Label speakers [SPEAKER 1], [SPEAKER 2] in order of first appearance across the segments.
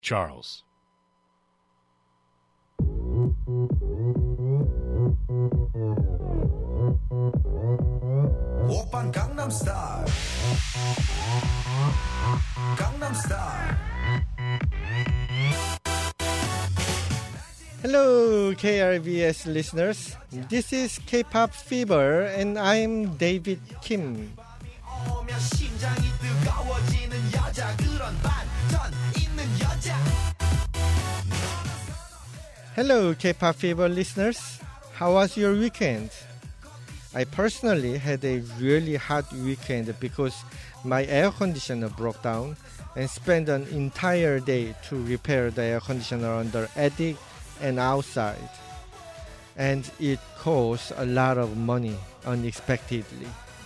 [SPEAKER 1] Charles.
[SPEAKER 2] 오빤 강남스타일 강남스타일.
[SPEAKER 3] Hello, KRBS listeners. This is K-pop Fever, and I'm David Kim.
[SPEAKER 2] 오면 심장이 뜨거워지는 여자 그런 반전 있는 여자.
[SPEAKER 3] Hello, K-pop Fever listeners. How was your weekend? I personally had a really hot weekend because my air conditioner broke down and spent an entire day to repair the air conditioner on the attic and outside. And it cost a lot of money unexpectedly.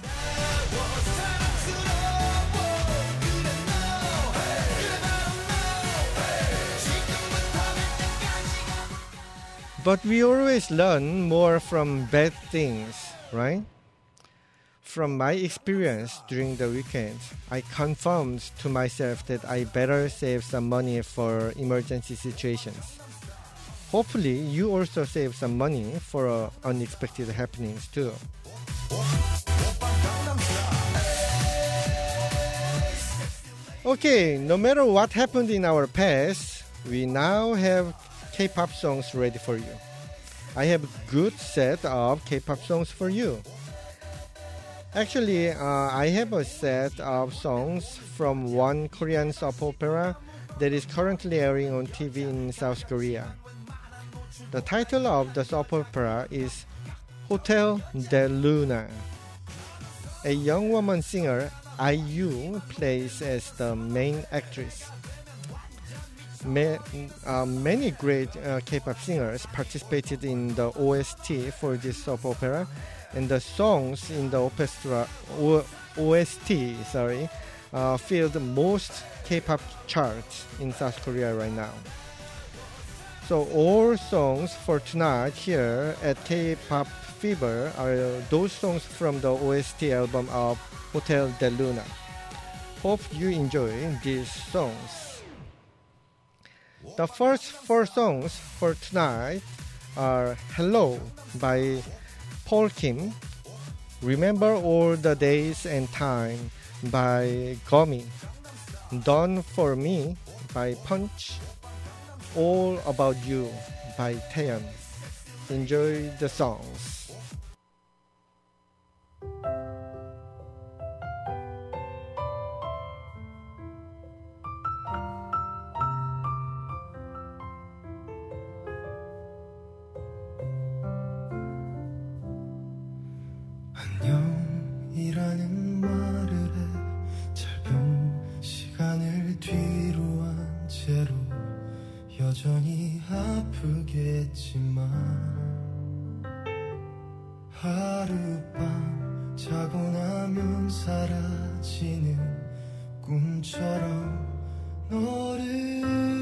[SPEAKER 3] But we always learn more from bad things, right? From my experience during the weekend, I confirmed to myself that I better save some money for emergency situations. Hopefully, you also save some money for unexpected happenings too. Okay, no matter what happened in our past, we now have K-pop songs ready for you. I have a good set of K-pop songs for you. Actually, I have a set of songs from one Korean soap opera that is currently airing on TV in South Korea. The title of the soap opera is Hotel de Luna. A young woman singer, IU, plays as the main actress. Many great K-pop singers participated in the OST for this soap opera, and the songs in the OST filled most K-pop charts in South Korea right now. So all songs for tonight here at K-pop Fever are those songs from the OST album of Hotel de Luna. Hope you enjoy these songs. The first four songs for tonight are Hello by Paul Kim, Remember All the Days and Time by Gummy, Done for Me by Punch, All About You by Taeyeon. Enjoy the songs.
[SPEAKER 4] 안녕이라는 말을 해 짧은 시간을 뒤로 한 채로 여전히 아프겠지만 하룻밤 자고 나면 사라지는 꿈처럼 너를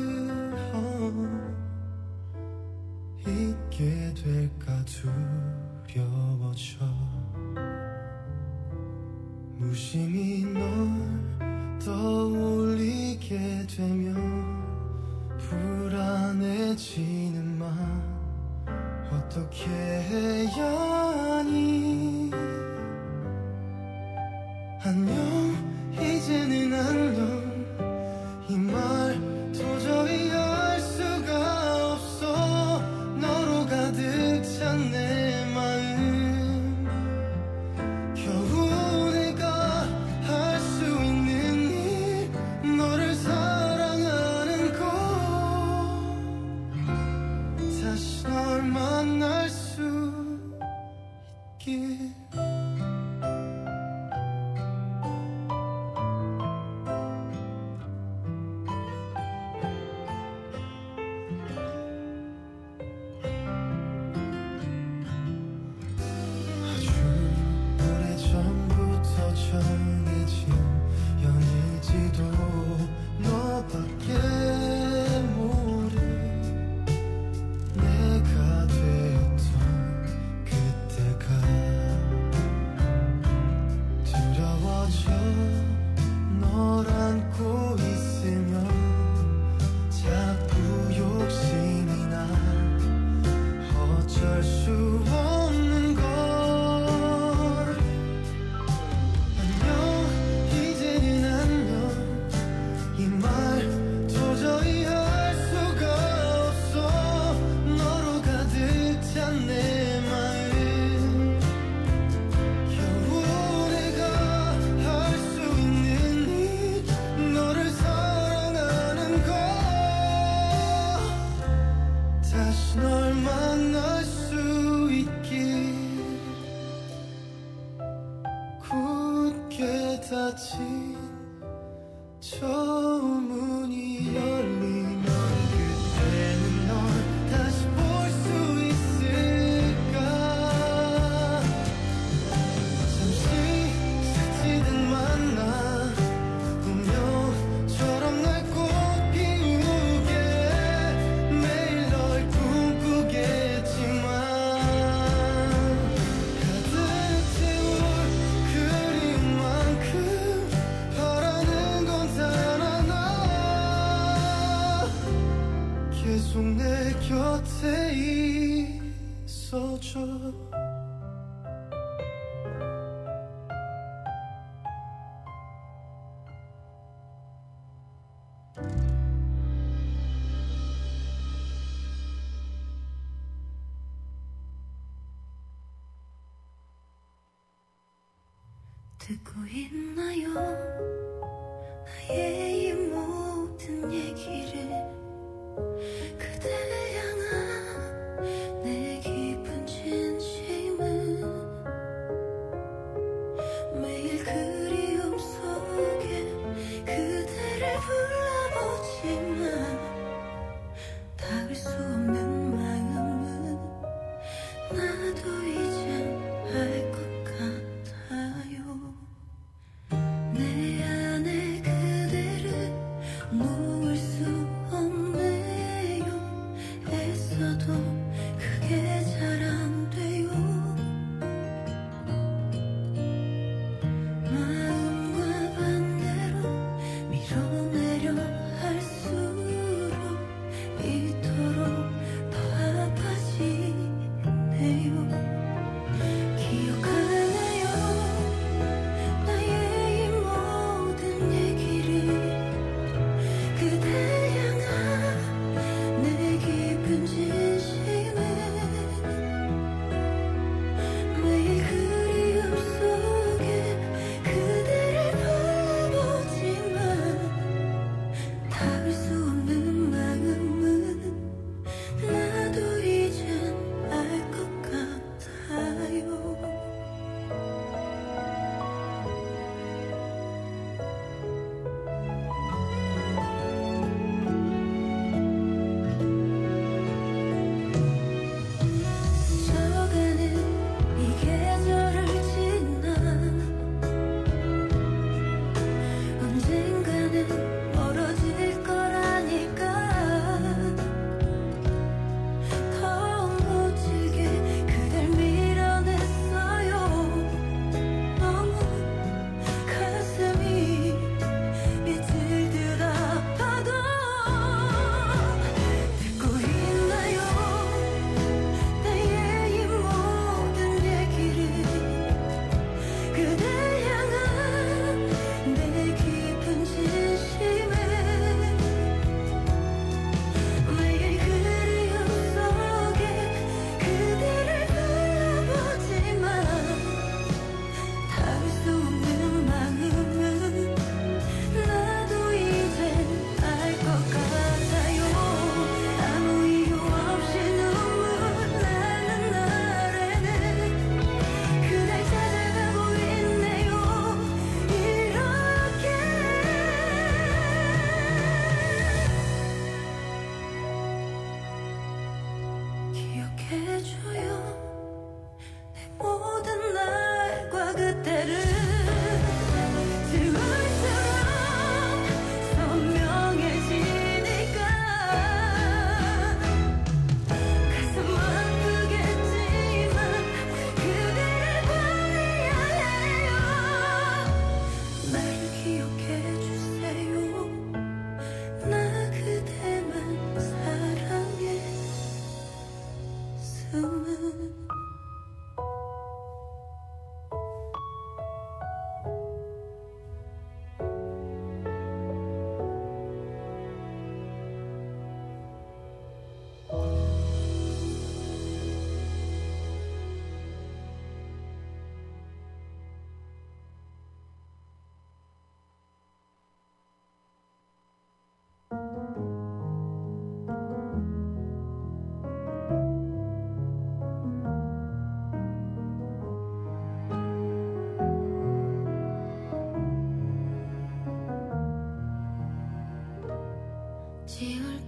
[SPEAKER 4] 잊게 될까 두려워져 무심히 널 떠올리게 되면 불안해지는 맘 어떻게 해야 하니 안녕 이제는 안녕 이 말 도저히 알 수가 없어 너로 가득 찬 내 마음 겨우 내가 할 수 있는 일 너를 사랑하는 것 다시 널 만날 수 닫힌 저 문이 열리면 그때는 널 다시 볼 수 있을까 잠시 스치듯 만나 운명처럼 날 꼭 피우게 매일 널 꿈꾸겠지만 가득 채울 그리움만큼 바라는 건 단 하나 계속 내 곁에 있어줘
[SPEAKER 1] 듣고 있나요? 나의 이 모든 얘기를 그대를 향한 내 깊은 진심은 매일 그리움 속에 그대를 불러보지만 닿을 수 없는 마음은 나도 이젠 알 것 같아요 내 안에 그대를 놓을 수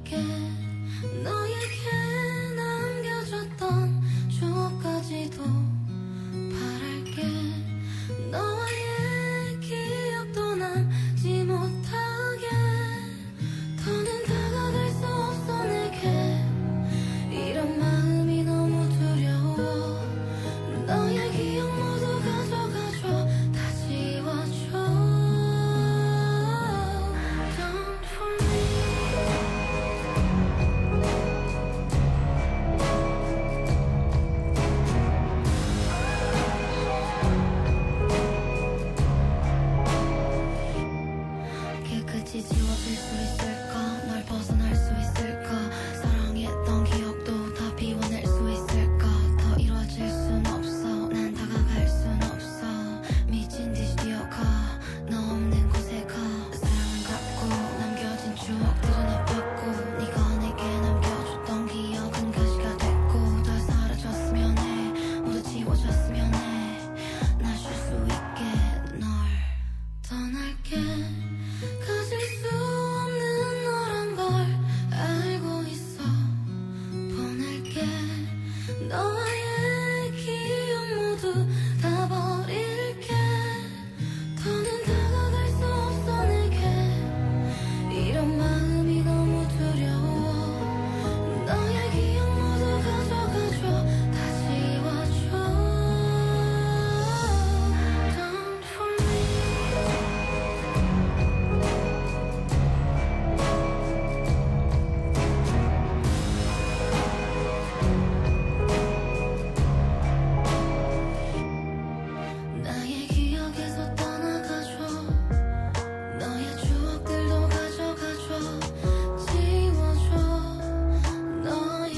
[SPEAKER 1] 떠날게 너에게 남겨줬던 추억까지도 바랄게 너와의 기억도 남지 못하게 더는 다가갈 수 없어 내게 이런 마음이 너무 두려워 너의 기억 모두 가져가줘 다 지워줘 Don't for me 깨끗이 지워질 수 있을까 널 벗어날 수 있을까 사랑했던 기억도 다 비워낼 수 있을까 더 이루어질 순 없어 난 다가갈 순 없어 미친 듯이 뛰어가 너 없는 곳에 가 사랑은 갖고 남겨진 추억들은 아팠고 네가 내게 남겨줬던 기억은 가시가 됐고 더 사라졌으면 해 모두 지워졌으면 해날 쉴 수 있게 널 떠날게 가질 수 없는 너란 걸 알고 있어 보낼게 너와의 기억 모두 다 버릴게 더는 다가갈 수 없어 내게 이런 마음이 너무 두려워 너의 기억 모두 가져가줘 다 지워줘 Don't for me 나의 기억에서 떠나가줘 너의 추억들도 가져가줘 지워줘 너의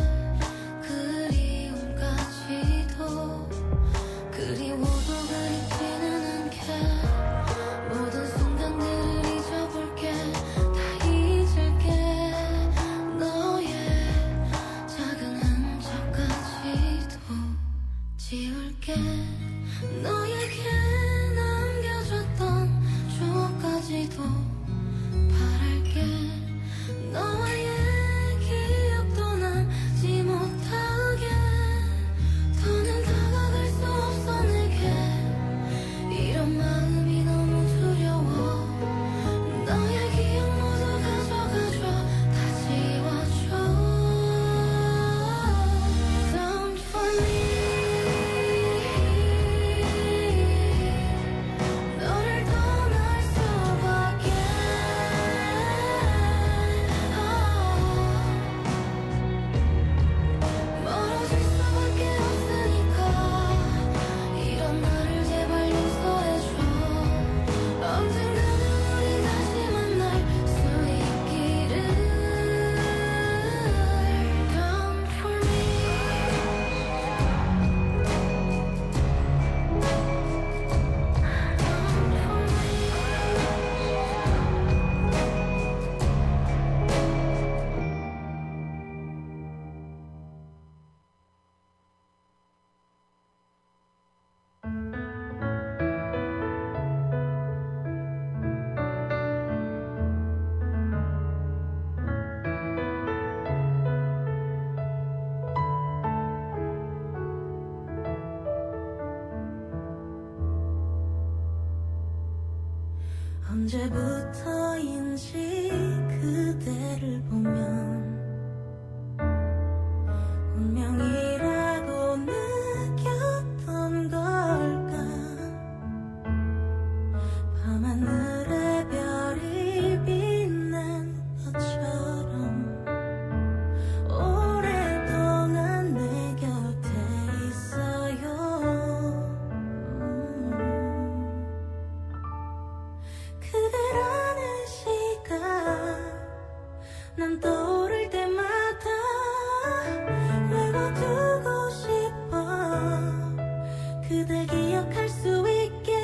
[SPEAKER 1] 그리움까지도 그리워도 그립지는 않게 모든 순간들을 잊어볼게 다 잊을게 너의 작은 흔적까지도 지울게 너에게 남겨줬던 추억까지도 바랄게 너와의 기억도 남지 못하게 더는 다가갈 수 없어 내게 이런 마음이 너무 두려워 너의 기억 모두 가져가줘 다 지워줘 Don't for me 너를 떠날 수밖에 멀어질 수밖에 없으니까 이런 나를 제발 용서해줘 언젠가는 우리 다시 만날 수 있기를 Don't for me 언제부터인지 그대를 보면 운명이라고 느꼈던 걸까 밤하늘에 별이 빛난 것처럼 오랫동안 내 곁에 있어요 그대라는 시간 난 떠오를 때마다 외워두고 싶어 그댈 기억할 수 있게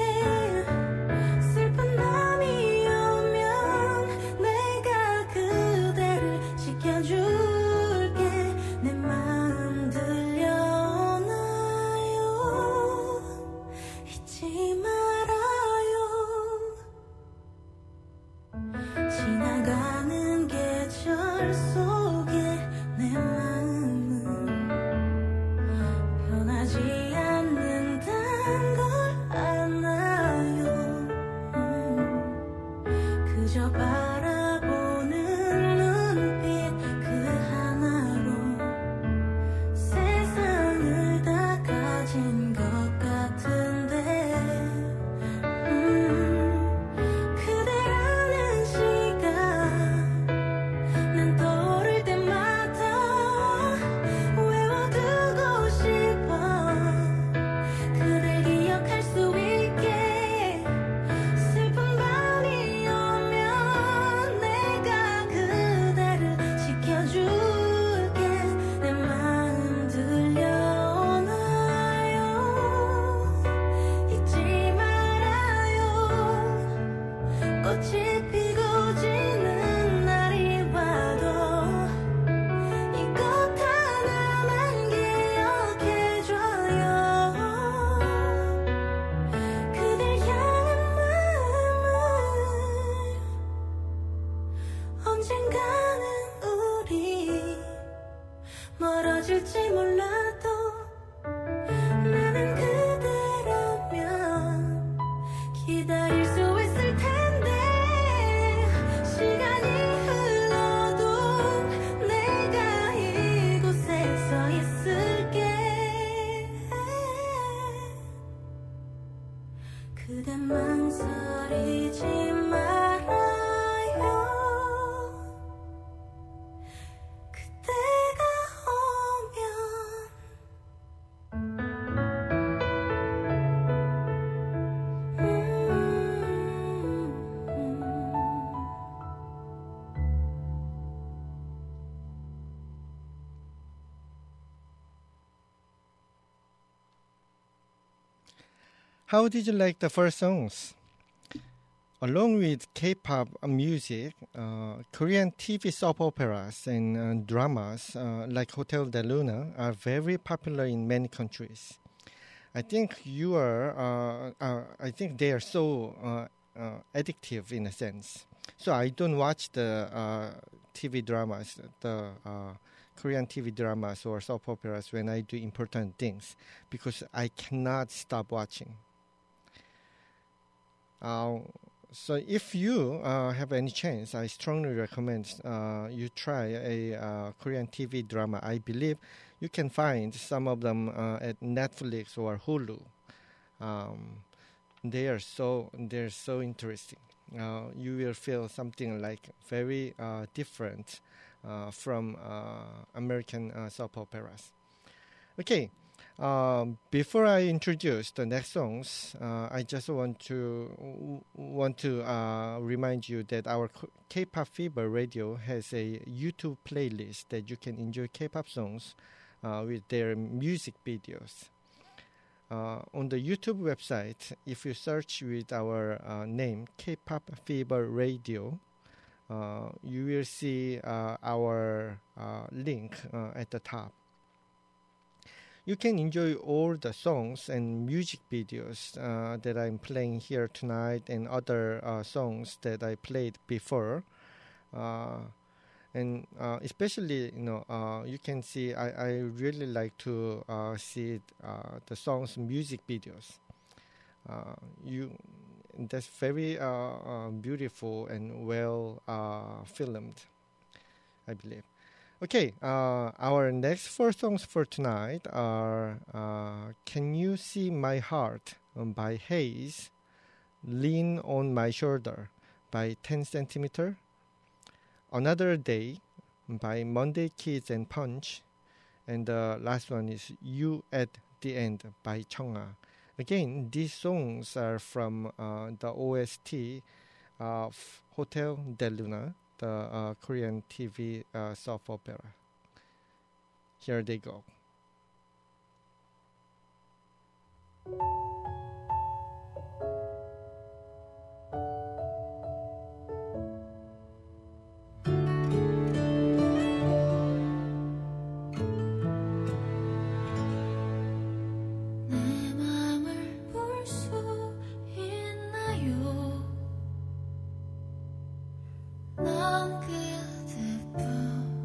[SPEAKER 1] 슬픈 밤이 오면 내가 그대를 지켜줄게 내 마음 들려오나요 잊지 말아요 지나가는 계절
[SPEAKER 5] 속에 내 마음은 변하지 않는단 걸 알나요? 그저 바라보는 눈빛 그 하나로 세상을 다 가진 것 같은데 그대라는 시간 난 떠오를 때마다 외워두고 싶어 그댈 기억할 수 있게 슬픈 밤이 오면 내가 그대를 지켜줄게 내 마음 들려오나요 잊지 말아요 꽃이 피고 지는 날이 와도 이것 하나만 기억해줘요 그댈 향한 마음을 언젠가는 우리 멀어질지 몰라도 나는 그대라면 기다릴 수 있을 텐데 시간이 흘러도 내가 이곳에 서 있을게 그댄 망설이지 말아요 그대가 오면
[SPEAKER 3] How did you like the first songs? Along with K-pop music, Korean TV soap operas and dramas like Hotel de Luna are very popular in many countries. I think I think they are so addictive in a sense. So I don't watch the TV dramas, the Korean TV dramas or soap operas when I do important things because I cannot stop watching. So if you have any chance, I strongly recommend you try a Korean TV drama. I believe you can find some of them at Netflix or Hulu. They're so interesting. You will feel something like very different from American soap operas. Okay. Before I introduce the next songs, I just want to remind you that our K-pop Fever Radio has a YouTube playlist that you can enjoy K-pop songs with their music videos. On the YouTube website, if you search with our name K-pop Fever Radio, you will see our link at the top. You can enjoy all the songs and music videos that I'm playing here tonight and other songs that I played before. And especially, you can see I really like to see the songs music videos. That's very beautiful and well filmed, I believe. Okay, our next four songs for tonight are Can You See My Heart by Haze, Lean on My Shoulder by 10 cm, Another Day by Monday Kids and Punch, and the last one is You at the End by Cheonga. Again, these songs are from the OST of Hotel de Luna, the Korean TV soap opera. Here they go.
[SPEAKER 1] 넌 그대뿐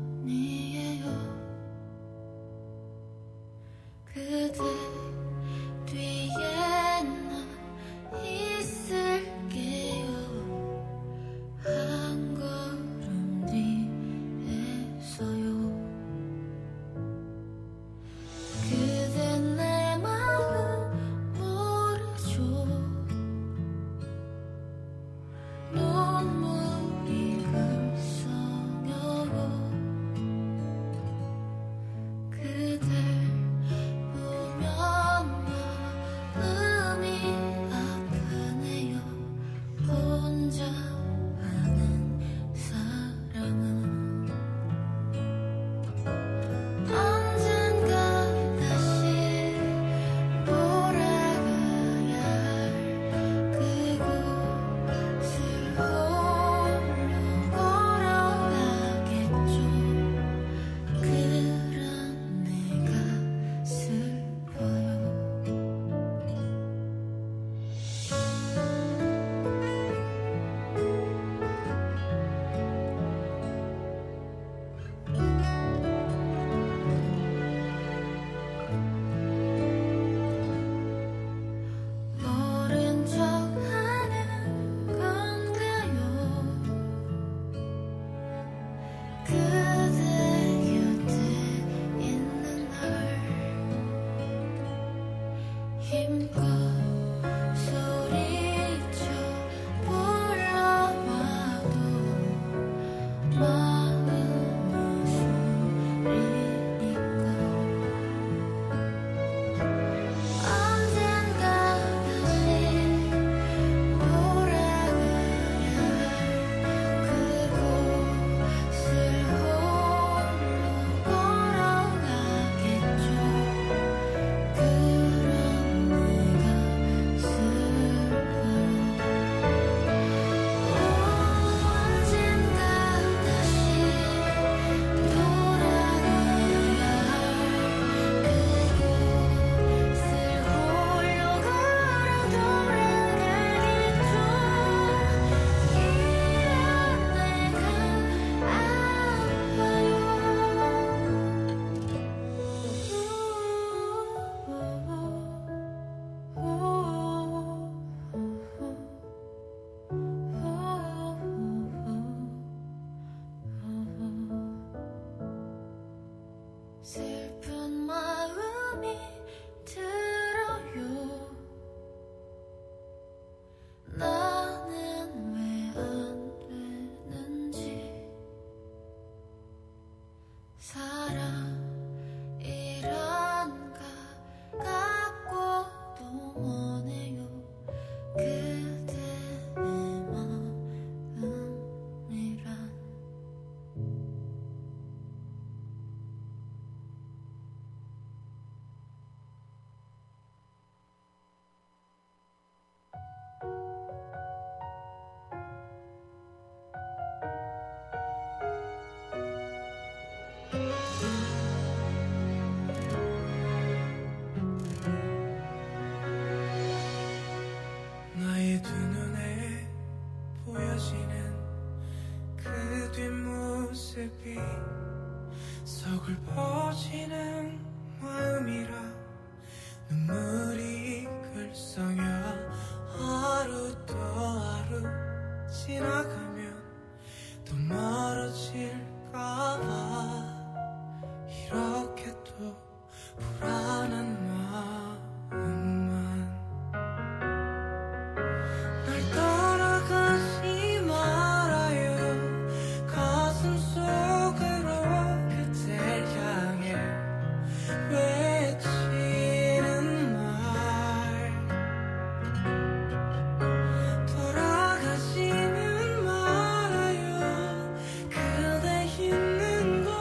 [SPEAKER 1] 사랑이란 가깝고도 머네요 그대 내 마음이란
[SPEAKER 4] 나의 두 눈에 보여지는 그 뒷모습이 서글퍼지는 마음이라 눈물이 글썽여 하루 또 하루 지나가면 더 멀어질까봐 이렇게 또 불안한 마음만 날 떠나가지 말아요 가슴 속으로 그댈 향해 외치는 말 돌아가지는 말아요 그대 있는 곳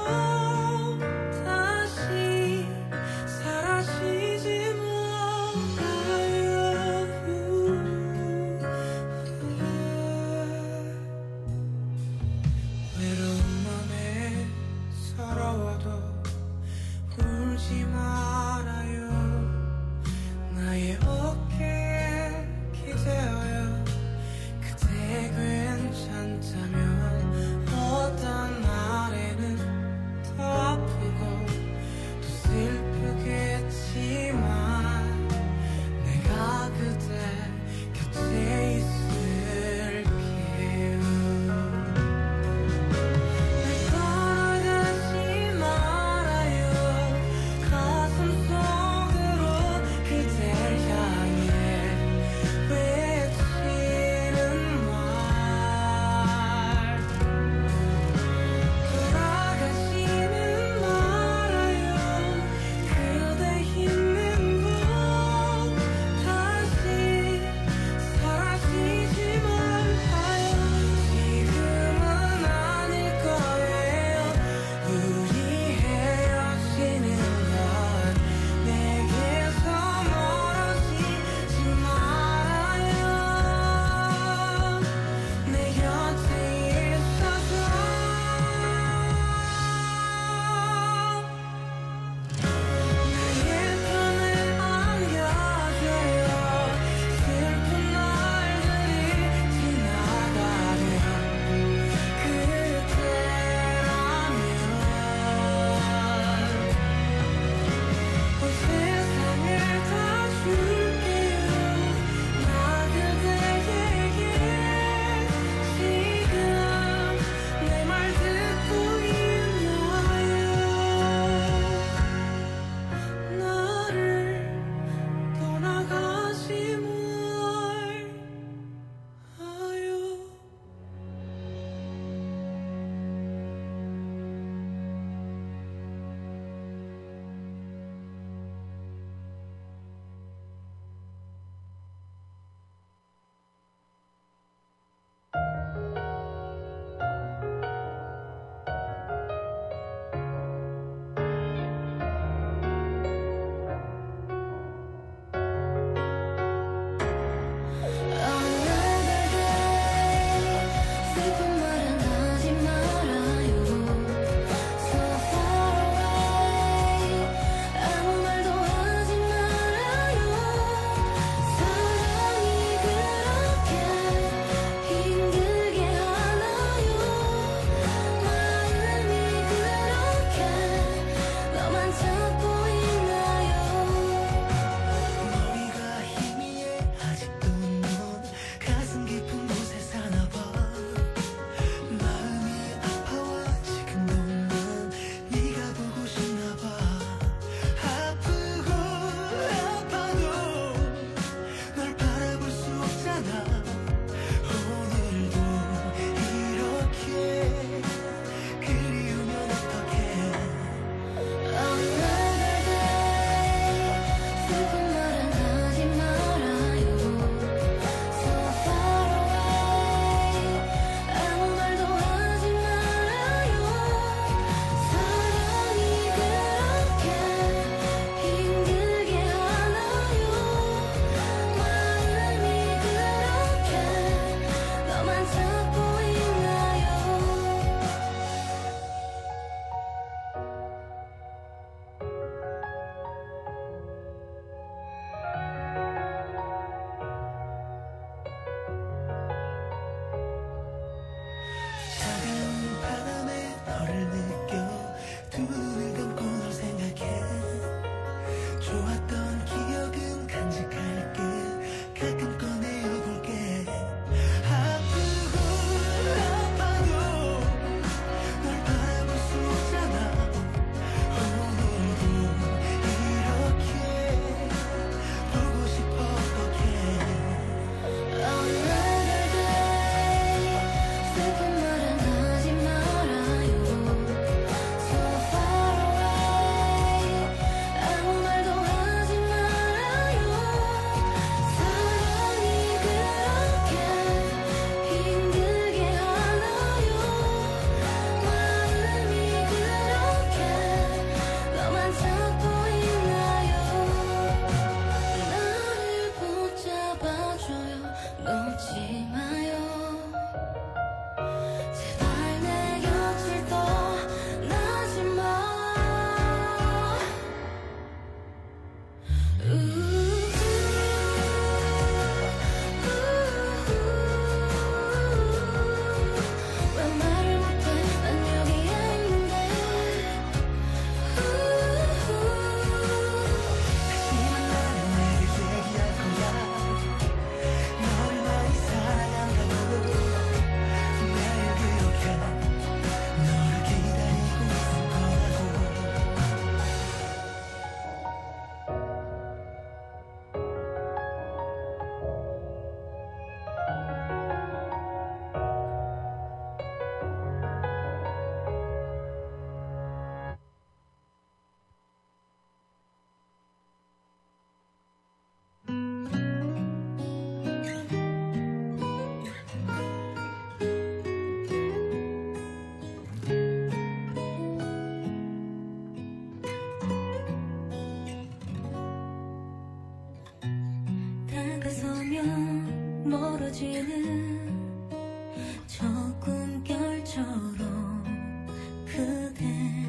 [SPEAKER 5] 다가서면 멀어지는 저 꿈결처럼 그대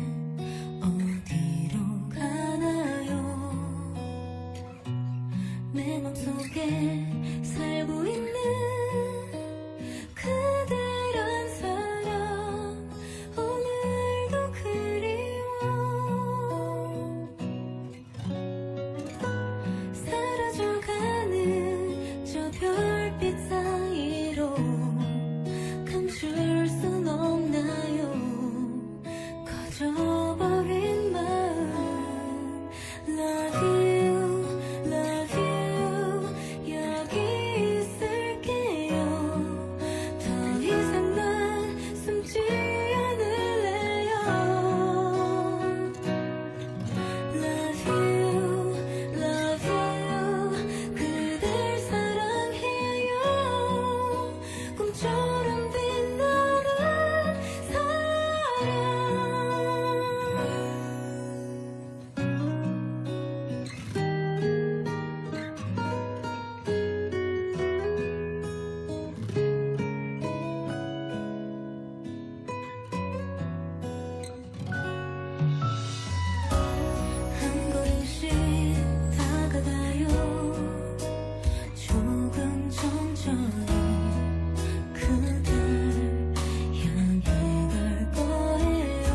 [SPEAKER 5] 어디로 가나요? 내 맘속에 살고 있는 그대란 사람 오늘도 그리워. 사라져가는 저 별빛 사이로 감출 순 없나요? 커져버린 마음. Love you, love you. 여기 있을게요. 더 이상 난 숨지 않을래요. Love you, love you. 그댈 사랑해요. 꿈처럼 빛나는 사랑. 한 걸음씩 다가가요. 조금 천천히 그댈 향해 갈 거예요.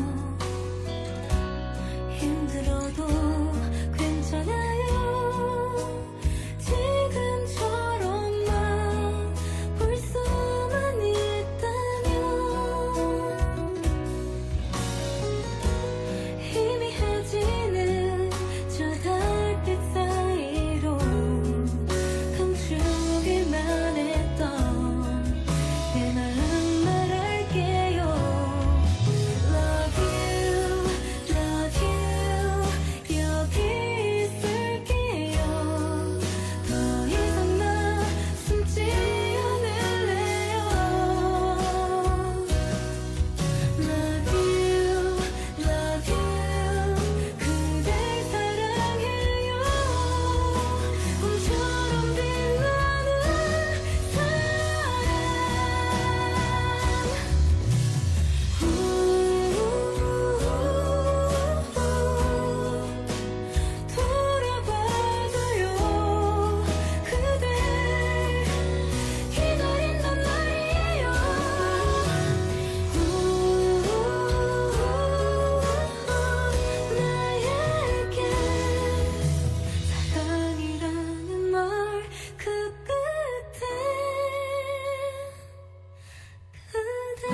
[SPEAKER 5] 힘들어도 괜찮아요. 지금처럼만 볼 수만 있다면. 희미해지는 저 달빛 사이로 감추기만 했던 내 마음 말할게요. Love you, love you. 여기 있을게요. 더 이상 나 숨지 않을래요. Love you, love you. 그댈 사랑해요. 꿈처럼 빛나는 사랑. 돌아봐줘요. 그댈 기다린단 말이에요. 나에게 사랑이라는 말 그 끝에 그대.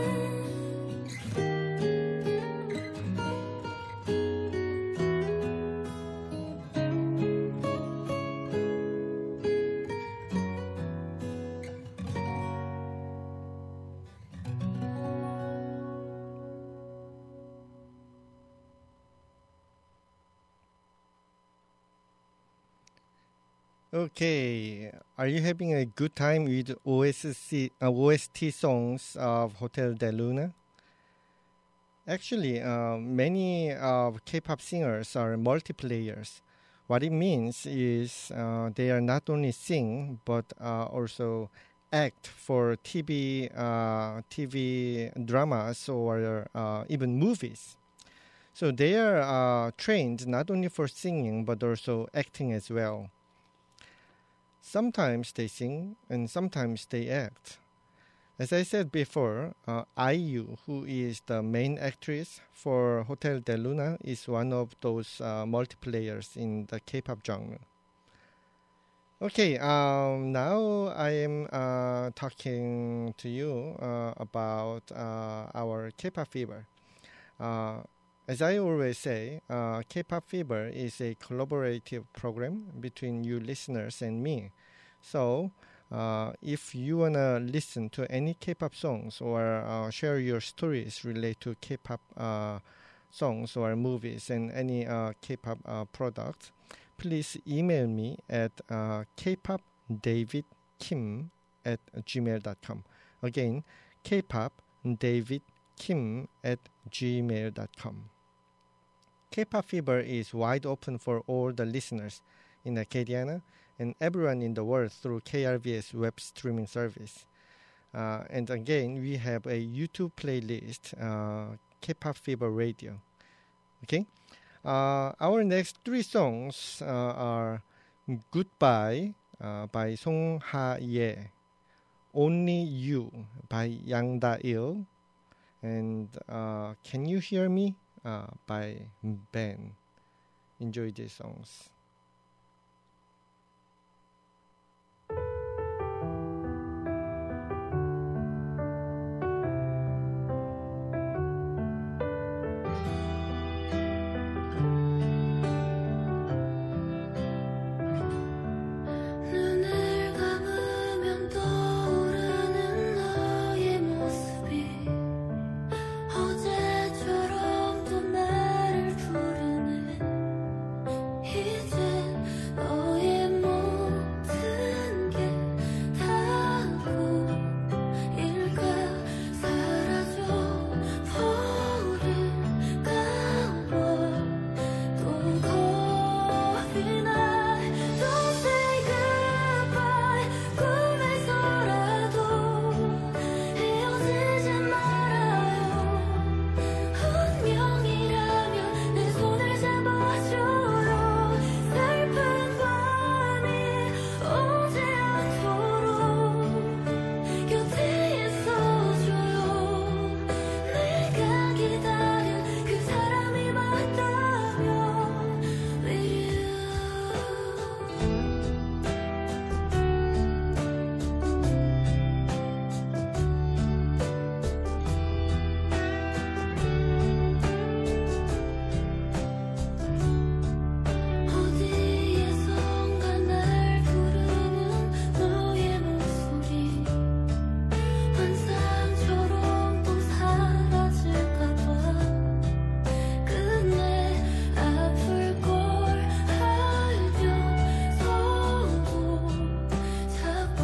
[SPEAKER 3] Okay, are you having a good time with OST songs of Hotel de Luna? Actually, many of K-pop singers are multiplayers. What it means is they are not only sing but also act for TV dramas or even movies. So they are trained not only for singing but also acting as well. Sometimes they sing and sometimes they act. As I said before, IU, who is the main actress for Hotel de Luna, is one of those multiplayers in the K-pop genre. Okay, now I am talking to you about our K-pop fever. As I always say, K-pop fever is a collaborative program between you listeners and me. So, if you wanna listen to any K-pop songs or share your stories related to K-pop songs or movies and any K-pop products, please email me at kpopdavidkim@gmail.com. Again, kpopdavidkim@gmail.com. K-pop fever is wide open for all the listeners in Acadiana and everyone in the world through KRBS web streaming service. And again, we have a YouTube playlist, K-pop Fever Radio. Okay, our next 3 songs are Goodbye by Song Ha-ye, Only You by Yang Da-il, and Can You Hear Me by Ben. Enjoy these songs.
[SPEAKER 5] 눈을 감으면 떠오르는 너의 모습이 어제처럼 또 나를 부르네. 이제 너의 모든 게 다 보일까? 사라져 버릴까 봐 또 겁이 나. Don't say goodbye. 꿈에서라도 헤어지지 말아요. 운명이라면 내 손을 잡아줘요. 슬픈 밤이 오지 않도록 곁에 있어줘요. 내가 기다린 그 사람이 맞다면 with you. 어디에선가 날 부르는 너의 목소리 환상처럼 또 사라질까봐 끝내 아플 걸 알면서도 자꾸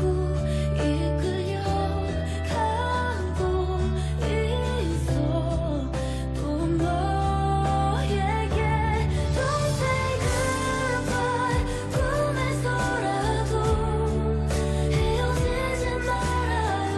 [SPEAKER 5] 이끌려가고 있어. 또 너에게 Don't say goodbye. 꿈에서라도 헤어지지 말아요.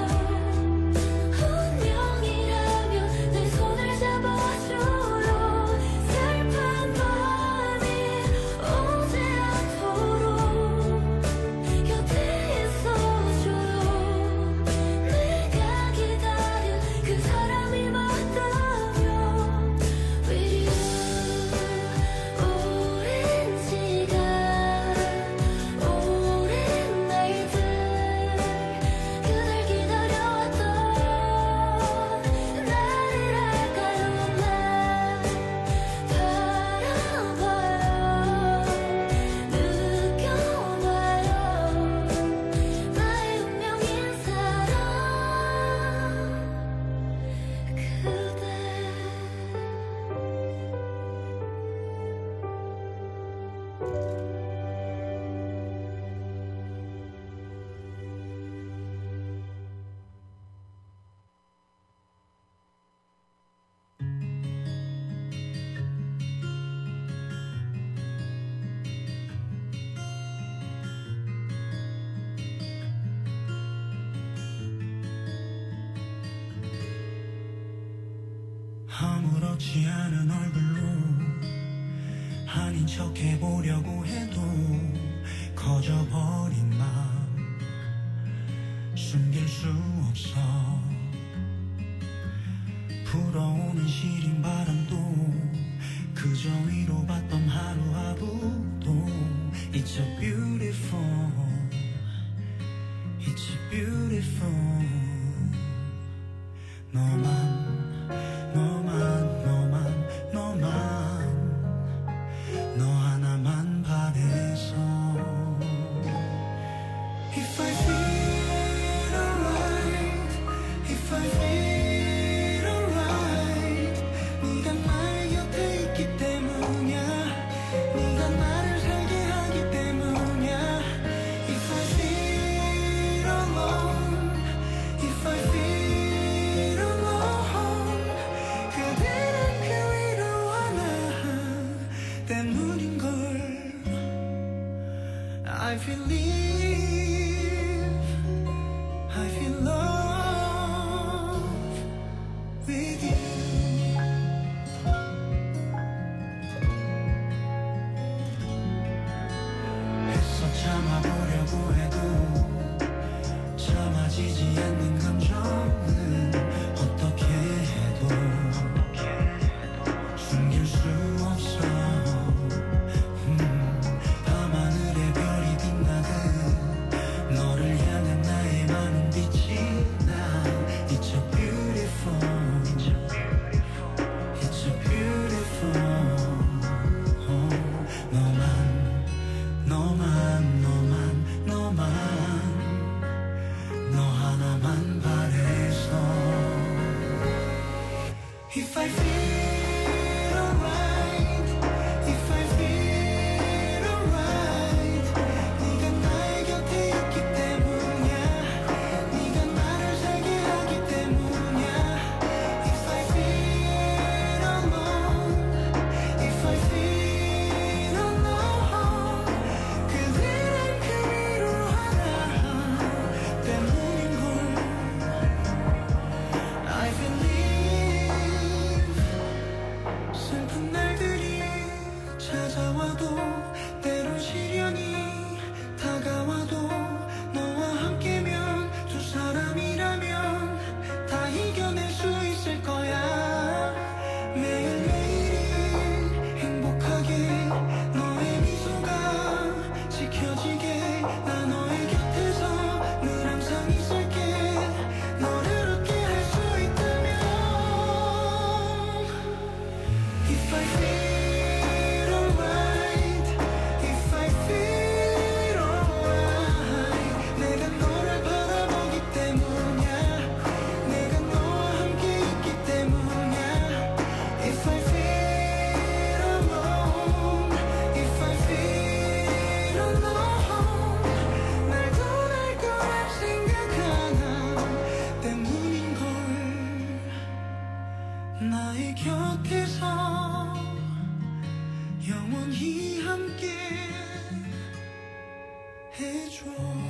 [SPEAKER 5] 운명이라면 내 손을 잡아줘요. 슬픈 밤이 오지 않도록 곁에 있어줘요. 내가 기다린 그 사람이 맞다면 with you. 오랜 시간 오랜 날들 그댈 기다려왔던 날이랄까요. 날 바라봐요. 느껴봐요. 나의 운명인 사람 그대.
[SPEAKER 6] 아무렇지 않은 얼굴로 아닌 척 해보려고 해도 커져버린 맘 숨길 수 없어. 불어오는 시린 바람도 그저 위로받던 하루하루도 It's a beautiful, it's a beautiful. 너만 너 하나만 바래서 If I feel alright, if I feel alright, 네가 나의 곁에 있기 때문이야. 네가 나를 살게 하기 때문이야. If I feel alone, if I feel alone, 그대는 그 위로 하나 때문인걸. I feel live, I feel love with you. 애써 참아보려고 해도 참아지지 않는 감정은 어떻게 해도 숨길 수 없어. 밤하늘에 별이 빛나듯 너를 향한 나의 많은 빛이 나. It's so beautiful, it's so beautiful. 너만 너만 너만 너만 너 하나만 바래서. If I feel alright, if I feel alright, 네가 나의 곁에 있기 때문이야. 네가 나를 살게 하기 때문이야. If I feel alone, if I feel alone, 그대란 그 위로 하나 때문인걸. I believe. 슬픈 날들이 찾아와도 때론 시련이 다가와도 너와 함께면 두 사람이라면 다 이겨낼 수 있을 거야. 매일매일이 행복하게 너의 미소가 지켜지게 나 너의 곁에서 늘 항상 있을게. 너를 웃게 할 수 있다면. If I feel alright, if I feel alright, 내가 너를 바라보기 때문이야. 내가 너와 함께 있기 때문이야. If I feel alone, if I feel alone, 날 떠날 거라 생각하나 때문인걸. 나의 곁에서 영원히 함께 해줘.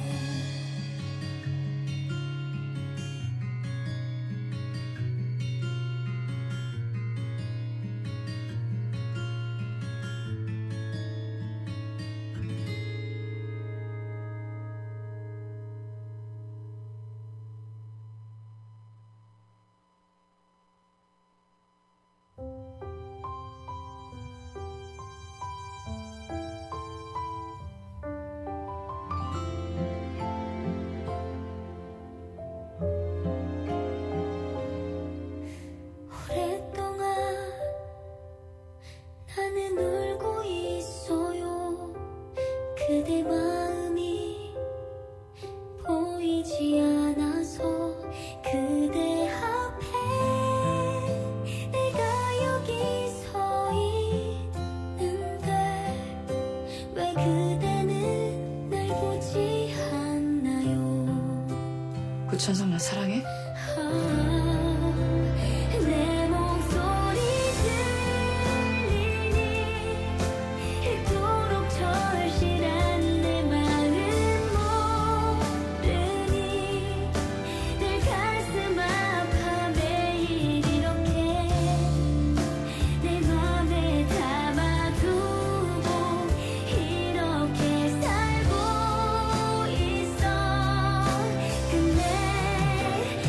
[SPEAKER 5] 오랫동안 나는 울고 있어요. 그대 마음이 보이지 않아서 그대 앞에 내가 여기 서 있는데 왜 그대는 날 보지 않나요?
[SPEAKER 7] 구천성 나 사랑해?
[SPEAKER 5] 내 목소리 들리니 이토록 절실한 내 마음 모르니 늘 가슴 아파 매일 이렇게 내 맘에 담아두고 이렇게 살고 있어. 근데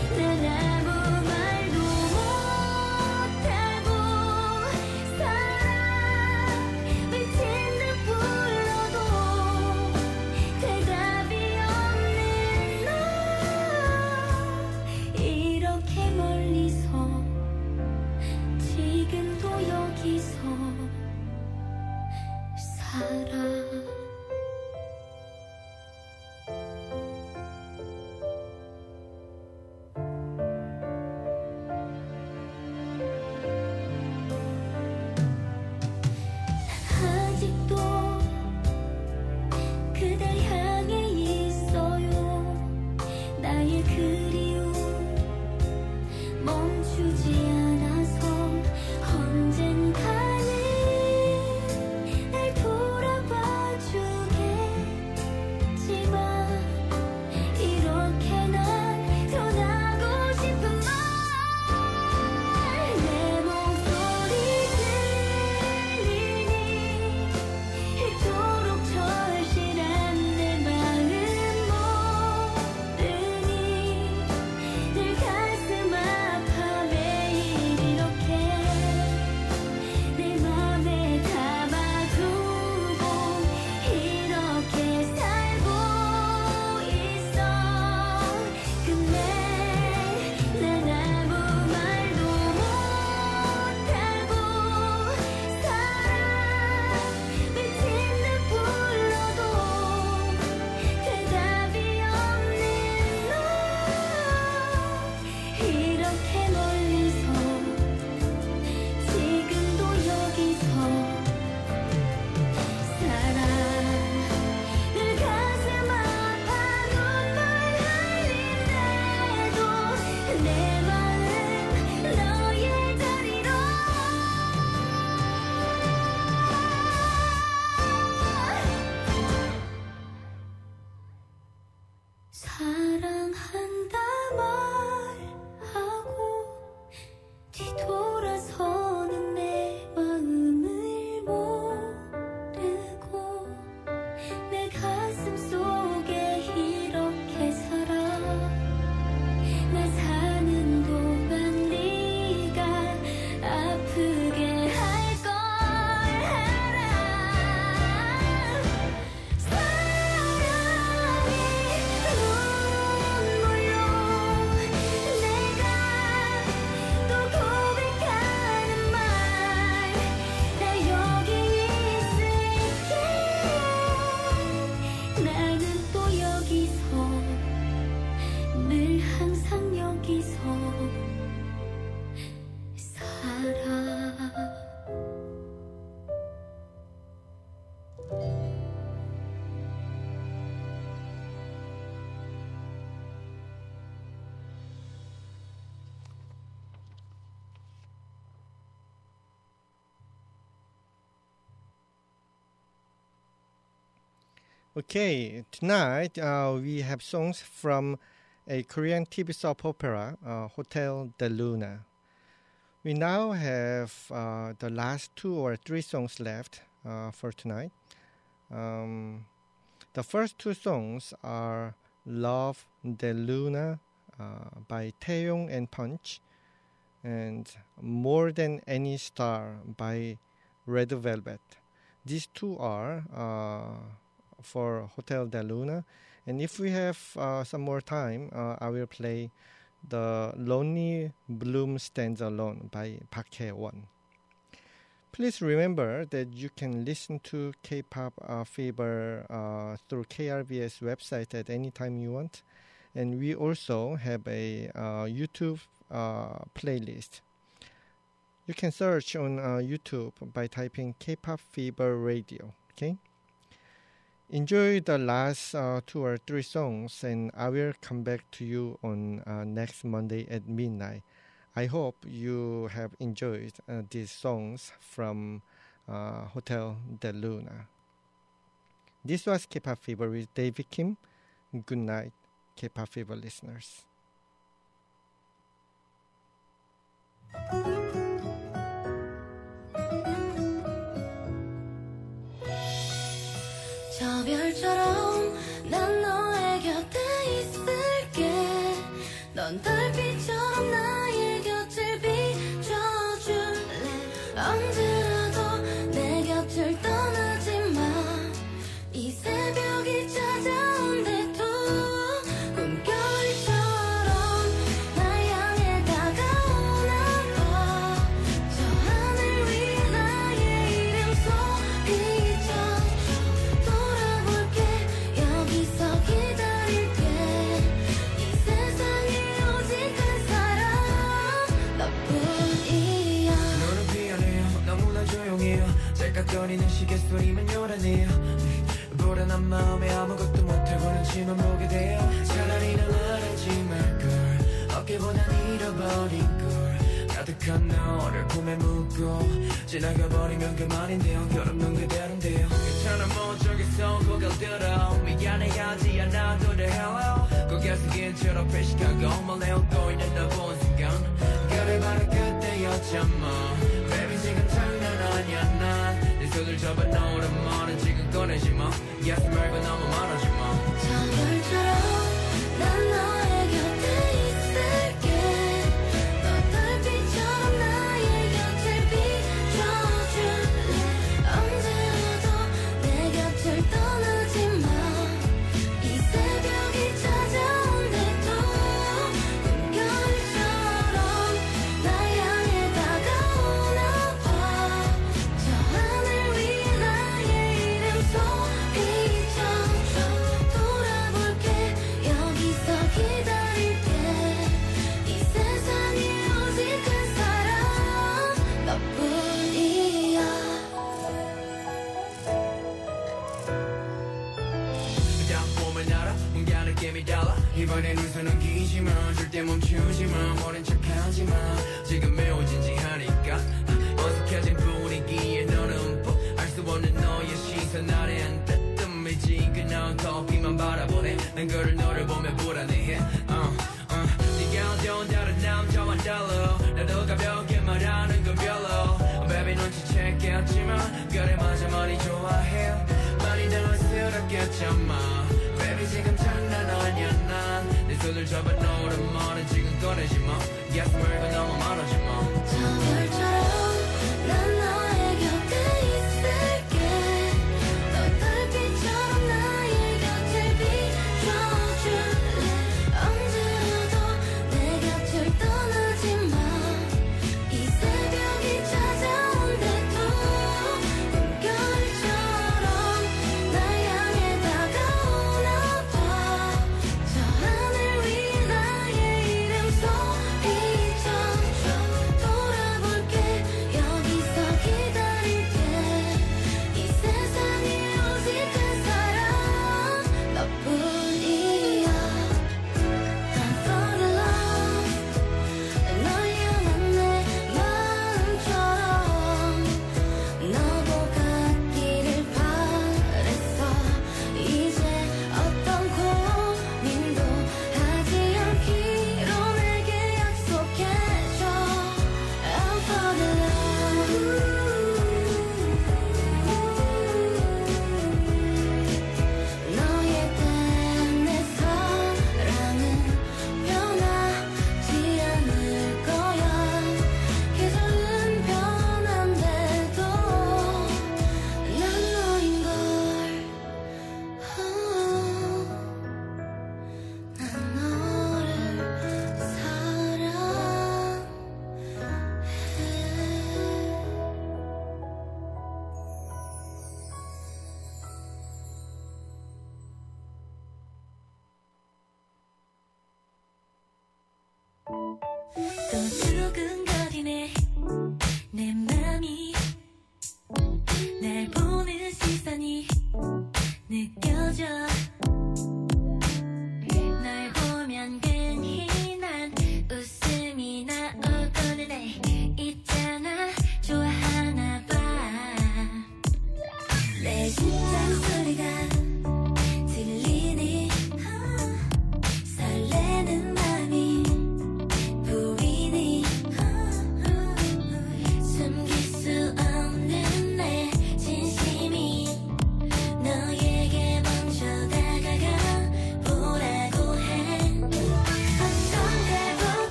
[SPEAKER 3] Okay, tonight we have songs from a Korean TV soap opera, Hotel de Luna. We now have the last 2 or 3 songs left for tonight. The first 2 songs are Love de Luna by Taeyong and Punch, and More Than Any Star by Red Velvet. These 2 are for Hotel de Luna. And if we have some more time, I will play The Lonely Bloom Stands Alone by Park Hae-won. Please remember that you can listen to K-pop Fever through KRBS website at any time you want. And we also have a YouTube playlist. You can search on YouTube by typing K-pop Fever Radio. Okay. Enjoy the last 2 or 3 songs, and I will come back to you on next Monday at midnight. I hope you have enjoyed these songs from Hotel de Luna. This was K-pop Fever with David Kim. Good night, K-pop Fever listeners.
[SPEAKER 5] 저 별처럼 난 너의 곁에 있을게 넌 달빛처럼 나의 곁을 비춰줄래 언제라도 내 곁을 떠나지 마이 새벽이 찾아온대도 꿈결처럼 날 향해 다가오나 봐저 하늘 위 나의 이름 소리쳐 돌아볼게 여기서 기다릴게 이 세상에 오직 한 사람 너뿐이야
[SPEAKER 6] 너는 미안해 너무나 조용해 짤깍거리는 시계 소리만 요란해 불안한 마음에 아무것도 못해보는지만 보게 돼요 차라리 날 말하지 말걸 어깨보단 잃어버린걸 가득한 너를 품에 묻고 지나가버리면 그만인데요 결없는 그대로인데요 괜찮아 뭐 저기서 고개를 들어 미안해하지 않아도 돼 hello 고개에서 긴처럼 회식하고 몰래 웃고 있는 너 본 순간 그래 바로 그때였잖아 Baby 지금 장난 아니야 난네 손을 잡아 놓으란 말은 지금 꺼내지 마 Yes 말고 너무 말하지 마
[SPEAKER 5] 저 별처럼 난 너의 곁에 있을게 넌 달빛처럼 나의 곁을 비춰줄래 언제라도 내 곁을 떠나지 마이 새벽이 찾아온대도 꿈결처럼 날 향해 다가오나 봐저 하늘 위 나의 이름 소리쳐줘 돌아볼게 여기서 기다릴게 이 세상이 오직 한 사람 너뿐이야
[SPEAKER 6] 너는 미안해 너무나 조용해 짤깍거리는 시계 소리만 요란해 불안한 마음에 아무것도 못해보는지만 보게 돼요 차라리 날 말하지 말걸 어깨보단 잃어버린걸 가득한 너를 품에 묻고 지나가버리면 그만인데요 결없는 그대로인데요 괜찮아 뭐 저기서 고개를 들어 미안해하지 않아도 돼 hello 고개에서 긴처럼 회식하고 몰래 웃고 있는 너 본 순간 그래 바로 그때였잖아 Baby 지금 장난 아니야 난 네 손을 잡아 놓으란 말은 지금 꺼내지 마 Yes 말고 너무 말하지 마
[SPEAKER 5] 저 별처럼 난 너의 곁에 있을게 넌 달빛처럼 나의 곁을 비춰줄래 언제라도 내 곁을 떠나지 마이 새벽이 찾아온대도 꿈결처럼 날 향해 다가오나 봐저 하늘 위 나의 이름 소리쳐줘 돌아볼게 여기서 기다릴게 이 세상에 오직 한 사람 너뿐이야
[SPEAKER 6] 딱 보면 알아 뭔가 느낌이 달라 이번엔 우선은 기지마 절대 멈추지마 모른 척하지마 지금 매우 진지하니까 어색해진 분위기에 너는 알 수 없는 너의 시선 아래엔 뜨뜻미지근한 커피만 바라보네 난 그를 너를 보며 불안해해 네가 어떤 다른 남자와 달라 나도 가볍게 말하는 건 별로 Baby 눈치챘겠지만 그래 맞아 많이 좋아해 많이 당황스럽겠지만 Baby 지금 장난 아니야 난 내 손을 잡아 놓으란 말은 지금 꺼내지 마 Yes 말고 너무 말하지 마
[SPEAKER 5] 저 별처럼 난 너의 곁에 있을게 넌 달빛처럼 나의 곁을 비춰줄래 언제라도 내 곁을 떠나지 마이 새벽이 찾아온대도 꿈결처럼 날 향해 다가오나 봐저 하늘 위 나의 이름 소리쳐줘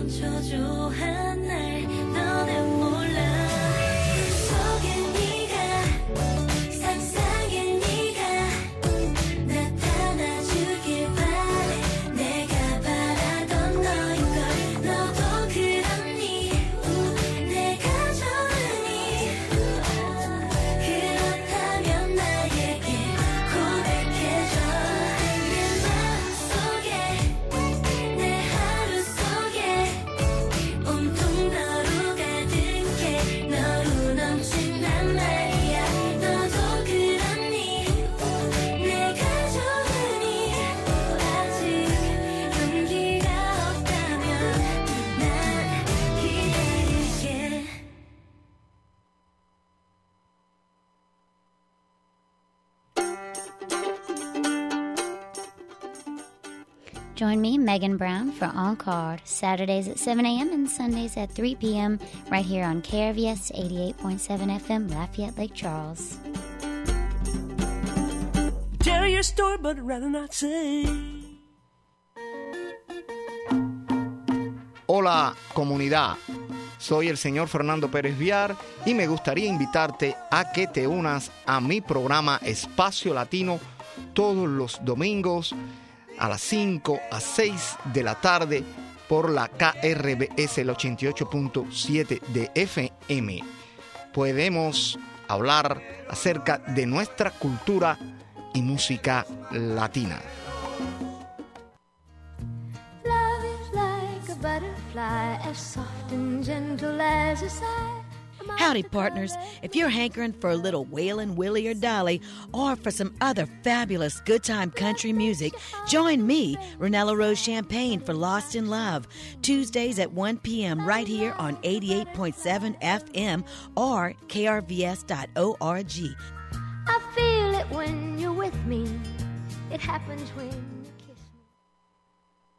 [SPEAKER 5] 넌 초조한 날 너는 몰라 속에 네가 상상의 네가 나타나주길 바래 내가 바라던 너인걸 너도 그렇니 내가 좋으니 그렇다면 나에게 고백해줘 내 마음속에 내 하루 속에 온통 너로 가득해 너로 넘친단 말이야 너도 그렇니 내가 좋으니 아직 용기가 없다면 난 기다릴게
[SPEAKER 7] Join me, Megan Brown, for En Card, Saturdays at 7 a.m. and Sundays at 3 p.m. right here on KRVS 88.7 FM, Lafayette, Lake Charles.
[SPEAKER 8] Tell your story, but I'd rather not say.
[SPEAKER 9] Hola, comunidad. Soy el señor Fernando Pérez Viar y me gustaría invitarte a que te unas a mi programa Espacio Latino todos los domingos a las 5 a 6 de la tarde por la KRBS el 88.7 de FM. Podemos hablar acerca de nuestra cultura y música latina.
[SPEAKER 5] Love is like a butterfly as soft and gentle as a sigh
[SPEAKER 10] Howdy, partners. If you're hankering for a little Waylon Willie or Dolly, or for some other fabulous good time country music, join me, Renella Rose Champagne, for Lost in Love, Tuesdays at 1 p.m. right here on 88.7 FM or krvs.org.
[SPEAKER 5] I feel it when you're with me. It happens when